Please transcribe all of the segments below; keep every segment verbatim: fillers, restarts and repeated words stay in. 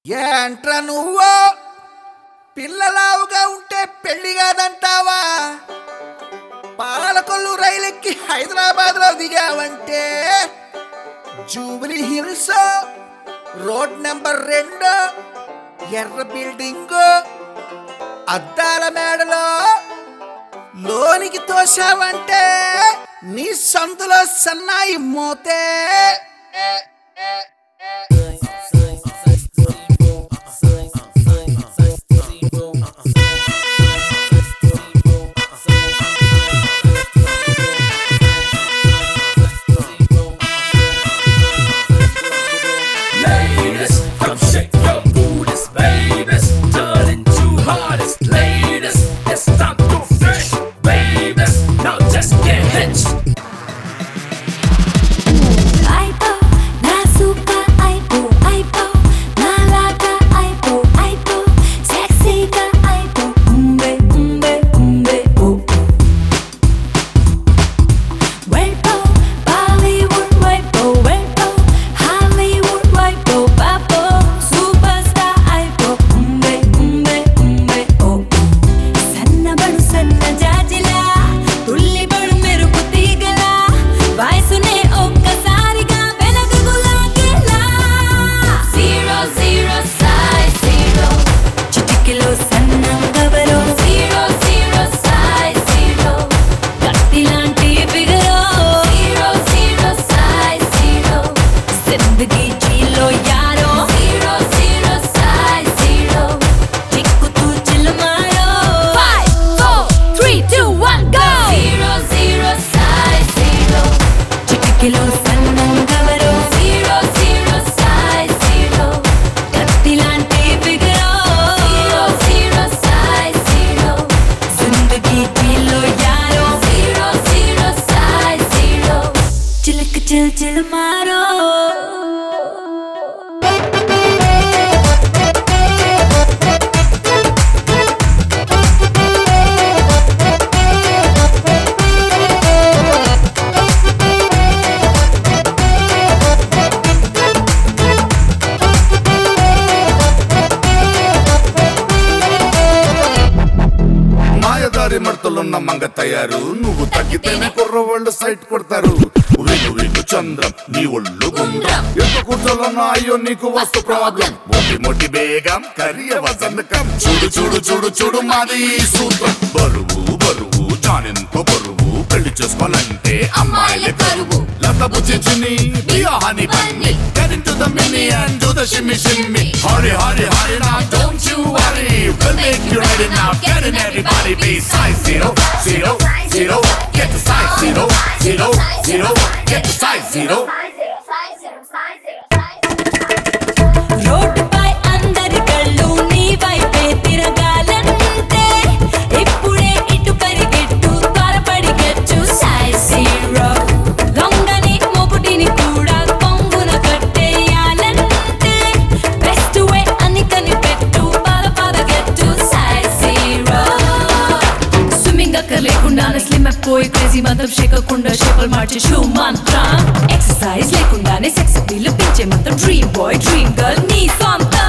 ఏంట్రా నువ్వు పిల్లలావుగా ఉంటే పెళ్లి కాదంటావా? పాలకొల్లు రైలెక్కి హైదరాబాద్ లో దిగావంటే జూబ్లీ హిల్స్ రోడ్ నెంబర్ రెండు ఎర్ర బిల్డింగ్ అద్దాల మేడలో లోనికి తోసావంటే నీ సందులో సన్నాయి మోతే చిల్ చిల్ మారో మాయదారి మడతలున్న మంగ తయారు నువ్వు తగ్గితేనే కుర్రవాళ్ళు సైట్ కొడతారు. విను విను చంద్రం నీ ఒళ్ళు గుండ్రం ఎంత కూర్చోలన్నా అయ్యో నీకు వస్తు ప్రాబ్లం. మొటి మొటి బేగం కరియ వసంతకం చూడు చూడు చూడు చూడు మాది సూత్రం. బరువు బరువు జానెంతో బరువు పెళ్లి చేసుకోవాలంటే అమ్మాయిలే కరువు. లత బుచ్చిని బియాహాని బన్ని get into the mini and do the shimmy shimmy. Hurry hurry hurry now don't you worry, we'll make you ready now. Get in everybody be size zero zero zero get the size zero zero zero get the size zero. Road పై అందరి కళ్ళు నీ వైపే తిరగాలంటే ఇప్పుడే ఇటు పరిగెట్టు త్వరపడి గెచ్చు size zero. లొంగని మొగుడిని కూడా కొంగున కట్టేయాలంటే బెస్ట్ వే అని కనిపెట్టు పద పద గెచ్చు సైజ్ జీరో. స్విమ్మింగ్ అక్కర్లేకుండానే స్లిమ్ అయిపోయి క్రేజీ మంత్రం షేకకుండా షేపులు మార్చే షూ మంత్రం. ఎక్సర్సైజ్ లేకుండానే సెక్స్ వీలు పెంచే మంత్రం డ్రీమ్ బాయ్ డ్రీమ్ గర్ల్ నీ సొంతం.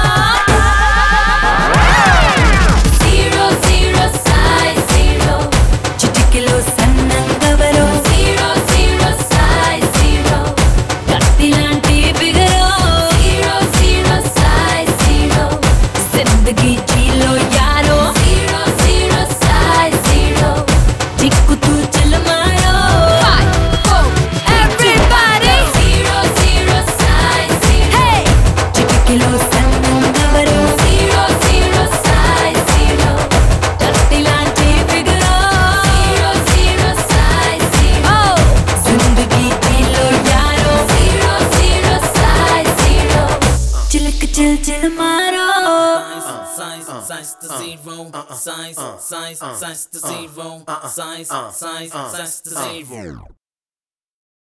జీరో జీరో సైజ్ జీరో చిటికెలో సన్నంగవరో. జీరో జీరో సైజ్ జీరో కత్తి లాంటి బిగరో. జీరో జీరో సైజ్ జీరో జిందగీ జీలో యారో. జీరో జీరో సైజ్ జీరో చిక్కుతూ చిలమారో. Five, four, everybody. Zero zero size zero. Hey, చిటికెలో సన్నంగవరో. Zero zero size zero కత్తి లాంటి బిగరో. Zero zero size zero జిందగీ జీలో యారో. Zero zero size zero చిలక చిల్ చిలమారో. Size, size to zero, size, size, size to zero, size, size, size to zero.